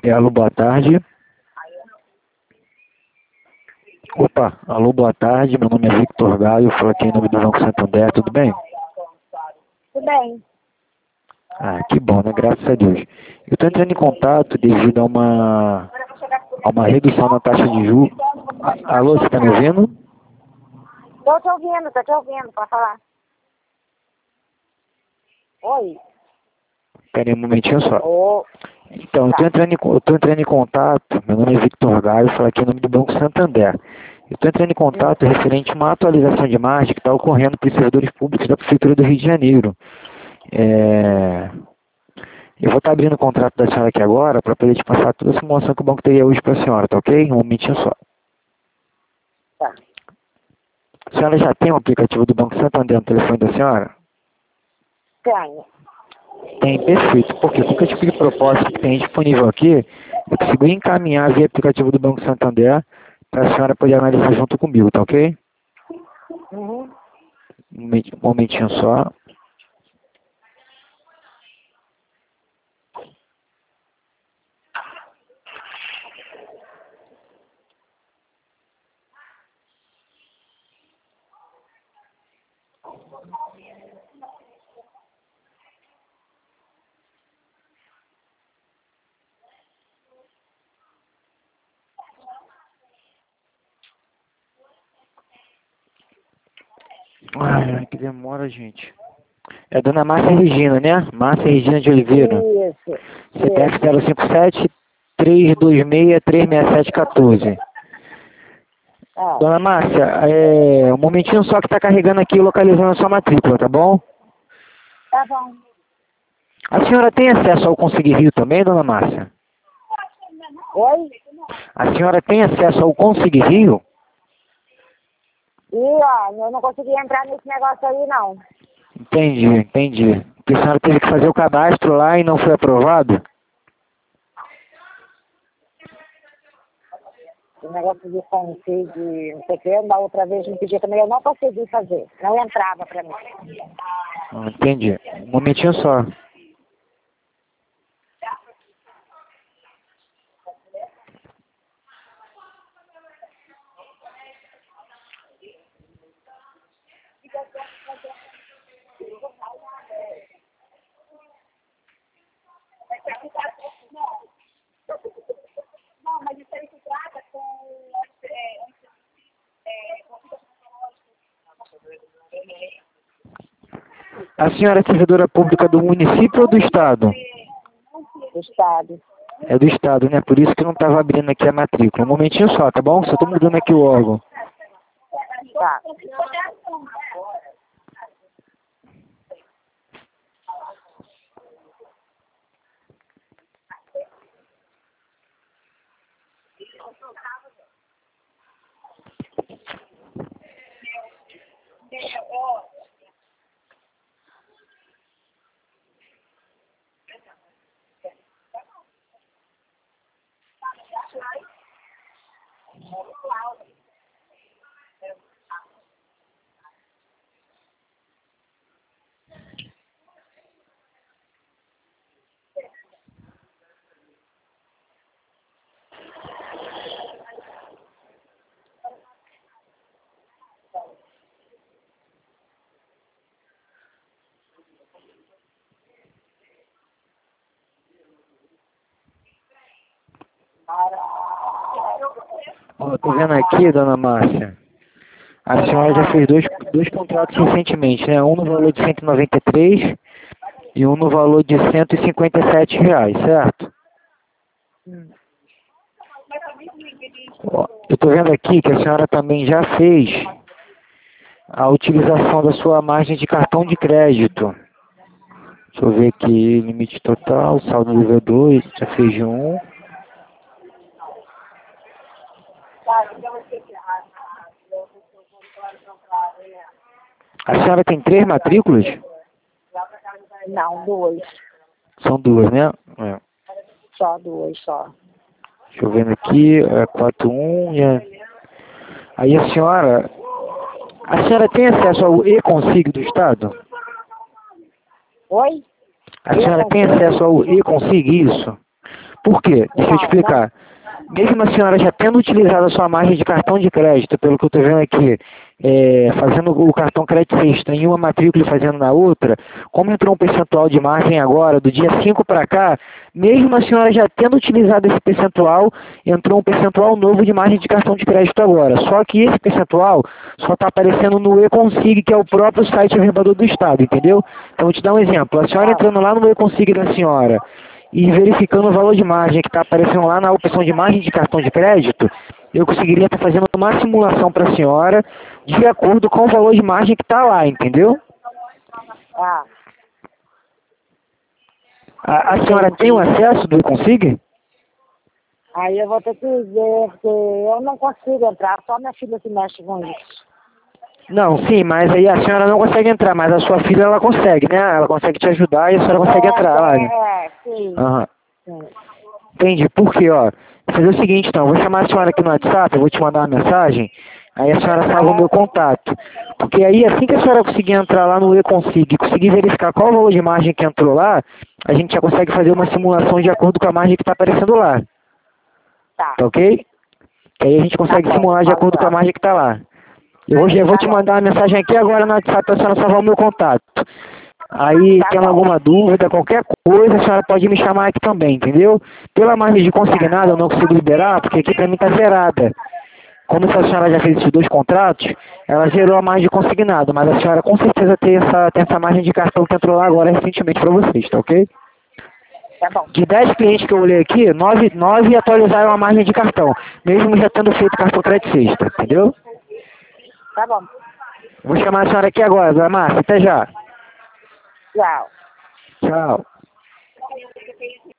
Alô, boa tarde. Opa, alô, boa tarde. Meu nome é Victor Gaio, falo aqui em nome do Banco Santander, tudo bem? Tudo bem. Ah, que bom, né? Graças a Deus. Eu estou entrando em contato devido a uma redução na taxa de juros. Alô, você está me ouvindo? Tô te ouvindo, pode falar. Oi. Pera aí um momentinho só. Ô, Então, eu estou entrando em contato, meu nome é Victor Gaio, falo aqui em nome do Banco Santander. Eu estou entrando em contato referente a uma atualização de margem que está ocorrendo para os servidores públicos da Prefeitura do Rio de Janeiro. Eu vou estar abrindo o contrato da senhora aqui agora para poder te passar toda a simulação que o banco teria hoje para a senhora, tá ok? Um momentinho só. tá. A senhora já tem o aplicativo do Banco Santander no telefone da senhora? Tenho. Tem, perfeito. Porque qualquer tipo de proposta que tem disponível aqui, eu consigo encaminhar via aplicativo do Banco Santander para a senhora poder analisar junto comigo, tá ok? Uhum. Um momentinho só. Ai, que demora, gente. É Dona Márcia Regina, né? Márcia Regina de Oliveira. Isso. CPF 057 326 36714. Ah, Dona Márcia, um momentinho só que está carregando aqui localizando a sua matrícula, tá bom? tá bom. A senhora tem acesso ao Conseguir Rio também, Dona Márcia? Oi? A senhora tem acesso ao Conseguir Rio? E, ó, eu não consegui entrar nesse negócio aí, não. Entendi. Porque a senhora teve que fazer o cadastro lá e não foi aprovado? O negócio de conseguir, não sei o que, da outra vez me pedia também, eu não consegui fazer. Não entrava pra mim. Entendi. Um momentinho só. A senhora é servidora pública do município ou do estado? Do estado. É do estado, né? Por isso que não estava abrindo aqui a matrícula. Um momentinho só, tá bom? Só estou mudando aqui o órgão. Tá. Ó, tô vendo aqui, dona Márcia. A senhora já fez dois contratos recentemente, né? Um no valor de 193 e um no valor de R$ 157, certo? Ó, eu tô vendo aqui que a senhora também já fez a utilização da sua margem de cartão de crédito. Deixa eu ver aqui, limite total, saldo nível 2, já fez de um. A senhora tem 3 matrículas? Não, duas. São 2, né? É. Só duas, só. Deixa eu ver aqui, 41 e aí a senhora tem acesso ao e-consig do Estado? Oi? A senhora tem acesso ao e-consig, isso? Por quê? Deixa eu te explicar. Mesmo a senhora já tendo utilizado a sua margem de cartão de crédito, pelo que eu estou vendo aqui, fazendo o cartão crédito sexta em uma matrícula e fazendo na outra, como entrou um percentual de margem agora, do dia 5 para cá, mesmo a senhora já tendo utilizado esse percentual, entrou um percentual novo de margem de cartão de crédito agora. Só que esse percentual só está aparecendo no E-Consig, que é o próprio site regulador do Estado, entendeu? Então, vou te dar um exemplo. A senhora entrando lá no E-Consig da senhora, e verificando o valor de margem que está aparecendo lá na opção de margem de cartão de crédito, eu conseguiria estar fazendo uma simulação para a senhora de acordo com o valor de margem que está lá, entendeu? Ah, A senhora tem o acesso do E-Consig? aí eu vou ter que ver, porque eu não consigo entrar, só minha filha que mexe com isso. Não, sim, mas aí a senhora não consegue entrar, mas a sua filha ela consegue, né? Ela consegue te ajudar e a senhora consegue entrar lá, né? Sim. Aham. Sim. Entendi. Por quê, ó? Vou fazer o seguinte, então. Eu vou chamar a senhora aqui no WhatsApp, eu vou te mandar uma mensagem, aí a senhora salva o meu contato. Porque aí, assim que a senhora conseguir entrar lá no E-Consig e conseguir verificar qual o valor de margem que entrou lá, a gente já consegue fazer uma simulação de acordo com a margem que está aparecendo lá. Tá. Tá ok? Que aí a gente consegue simular de acordo com a margem que está lá. Eu vou te mandar uma mensagem aqui agora no WhatsApp para a senhora salvar o meu contato. Aí, tendo alguma dúvida, qualquer coisa, a senhora pode me chamar aqui também, entendeu? Pela margem de consignado, eu não consigo liberar, porque aqui para mim está zerada. Como a senhora já fez esses 2 contratos, ela gerou a margem de consignado, mas a senhora com certeza tem essa margem de cartão que entrou lá agora recentemente para vocês, tá ok? Tá bom. De 10 clientes que eu olhei aqui, 9 atualizaram a margem de cartão, mesmo já tendo feito cartão crédito sexta, entendeu? Tá bom. Vou chamar a senhora aqui agora, dona Márcia, até já. Tchau. Tchau.